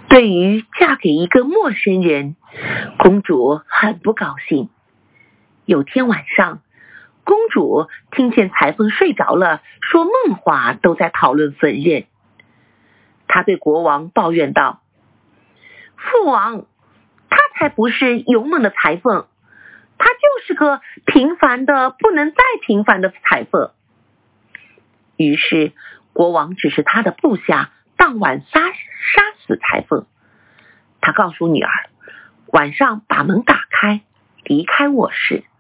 对于嫁给一个陌生人，公主很不高兴。有天晚上，公主听见裁缝睡着了，说梦话都在讨论缝纫。她对国王抱怨道：父王，他才不是勇猛的裁缝，他就是个平凡的不能再平凡的裁缝。于是国王指示他的部下当晚杀死裁缝。他告诉女儿，晚上把门打开，离开卧室。